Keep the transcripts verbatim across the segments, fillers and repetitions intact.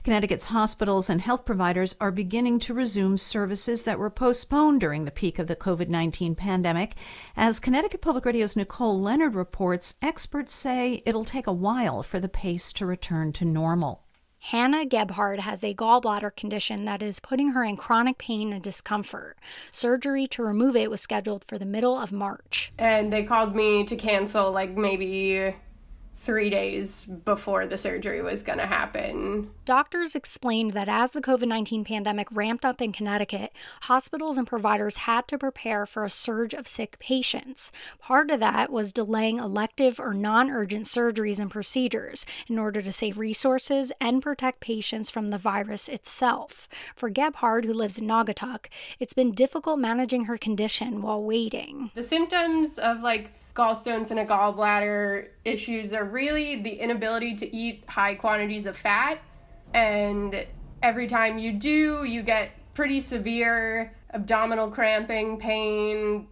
Connecticut's hospitals and health providers are beginning to resume services that were postponed during the peak of the covid nineteen pandemic. As Connecticut Public Radio's Nicole Leonard reports, experts say it'll take a while for the pace to return to normal. Hannah Gebhard has a gallbladder condition that is putting her in chronic pain and discomfort. Surgery to remove it was scheduled for the middle of March. And they called me to cancel like maybe three days before the surgery was going to happen. Doctors explained that as the covid nineteen pandemic ramped up in Connecticut, hospitals and providers had to prepare for a surge of sick patients. Part of that was delaying elective or non-urgent surgeries and procedures in order to save resources and protect patients from the virus itself. For Gebhard, who lives in Naugatuck, it's been difficult managing her condition while waiting. The symptoms of like gallstones and a gallbladder issues are really the inability to eat high quantities of fat. And every time you do, you get pretty severe abdominal cramping, pain.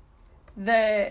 The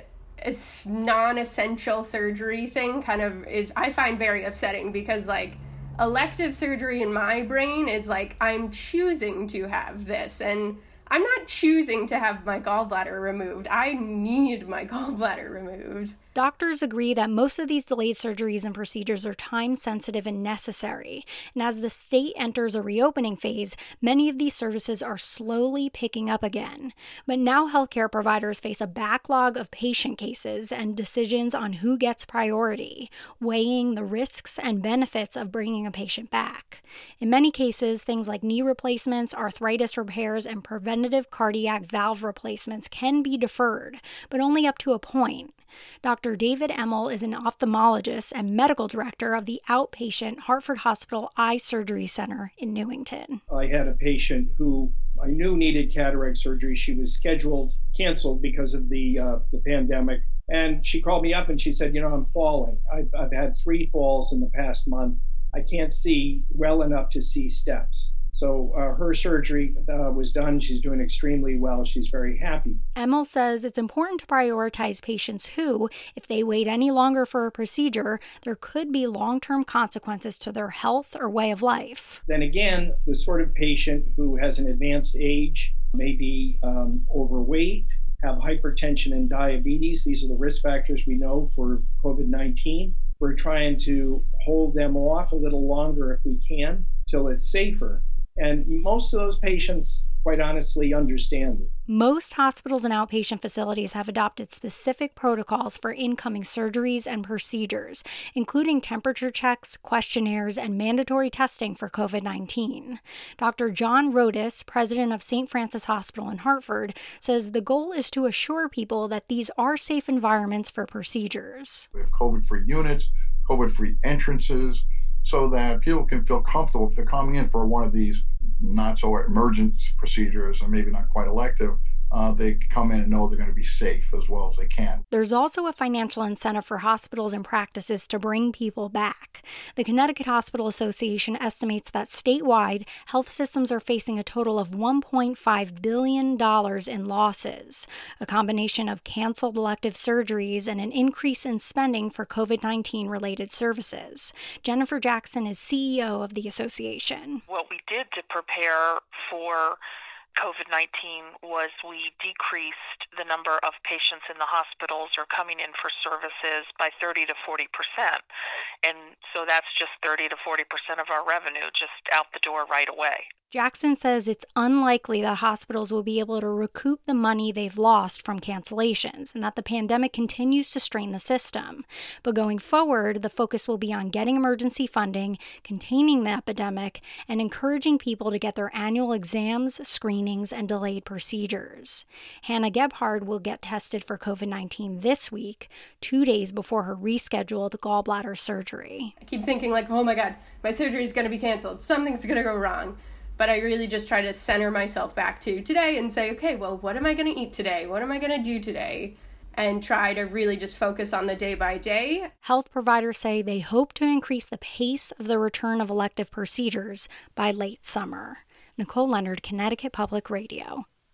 non-essential surgery thing kind of is, I find very upsetting because like elective surgery in my brain is like, I'm choosing to have this. And I'm not choosing to have my gallbladder removed. I need my gallbladder removed. Doctors agree that most of these delayed surgeries and procedures are time-sensitive and necessary. And as the state enters a reopening phase, many of these services are slowly picking up again. But now healthcare providers face a backlog of patient cases and decisions on who gets priority, weighing the risks and benefits of bringing a patient back. In many cases, things like knee replacements, arthritis repairs, and preventative cardiac valve replacements can be deferred, but only up to a point. Doctor David Emmel is an ophthalmologist and medical director of the outpatient Hartford Hospital Eye Surgery Center in Newington. I had a patient who I knew needed cataract surgery. She was scheduled, canceled because of the uh, the pandemic. And she called me up and she said, you know, I'm falling. I've, I've had three falls in the past month. I can't see well enough to see steps. So uh, her surgery uh, was done. She's doing extremely well. She's very happy. Emmel says it's important to prioritize patients who, if they wait any longer for a procedure, there could be long-term consequences to their health or way of life. Then again, the sort of patient who has an advanced age, may be um, overweight, have hypertension and diabetes. These are the risk factors we know for covid nineteen. We're trying to hold them off a little longer if we can, till it's safer. And most of those patients, quite honestly, understand it. Most hospitals and outpatient facilities have adopted specific protocols for incoming surgeries and procedures, including temperature checks, questionnaires, and mandatory testing for covid nineteen. Doctor John Rodas, president of Saint Francis Hospital in Hartford, says the goal is to assure people that these are safe environments for procedures. We have COVID-free units, COVID-free entrances, so that people can feel comfortable if they're coming in for one of these not so emergent procedures or maybe not quite elective. Uh, they come in and know they're going to be safe as well as they can. There's also a financial incentive for hospitals and practices to bring people back. The Connecticut Hospital Association estimates that statewide, health systems are facing a total of one point five billion dollars in losses, a combination of canceled elective surgeries and an increase in spending for covid nineteen related services. Jennifer Jackson is C E O of the association. What we did to prepare for covid nineteen was we decreased the number of patients in the hospitals or coming in for services by thirty to forty percent. And so that's just thirty to forty percent of our revenue just out the door right away. Jackson says it's unlikely that hospitals will be able to recoup the money they've lost from cancellations and that the pandemic continues to strain the system. But going forward, the focus will be on getting emergency funding, containing the epidemic, and encouraging people to get their annual exams, screenings, and delayed procedures. Hannah Gebhard will get tested for covid nineteen this week, two days before her rescheduled gallbladder surgery. I keep thinking like, oh my God, my surgery is going to be canceled. Something's going to go wrong. But I really just try to center myself back to today and say, okay, well, what am I going to eat today? What am I going to do today? And try to really just focus on the day by day. Health providers say they hope to increase the pace of the return of elective procedures by late summer. Nicole Leonard, Connecticut Public Radio.